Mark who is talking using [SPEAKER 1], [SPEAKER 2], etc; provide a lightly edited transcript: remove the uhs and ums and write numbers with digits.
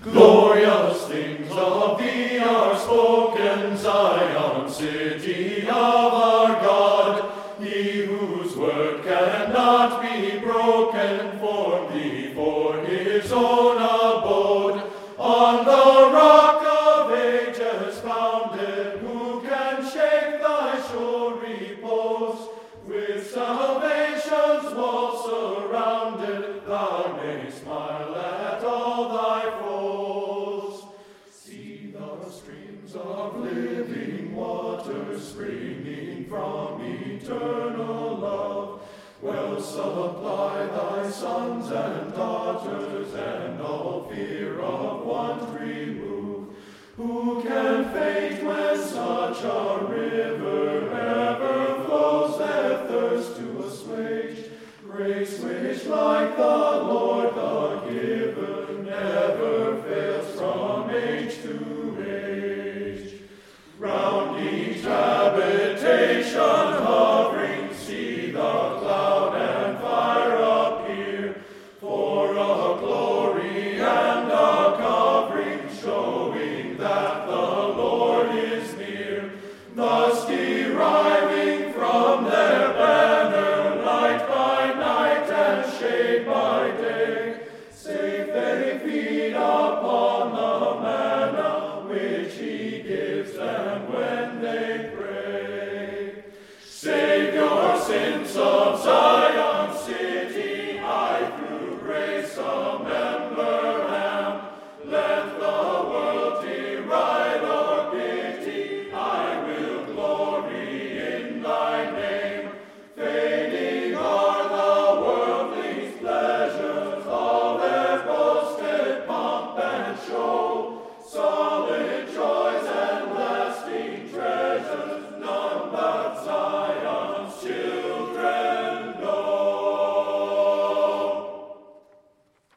[SPEAKER 1] Glorious things of thee are spoken, Zion, city of our God. He whose word cannot be broken, formed thee for his own abode. On the rock of ages founded, who can shake thy sure repose? With salvation's wall surrounded, thou mayst smile at all thy foes. See the streams of living water springing from eternal love. Well supply thy sons and daughters, and all fear of want remove. Who can faint when such a river ever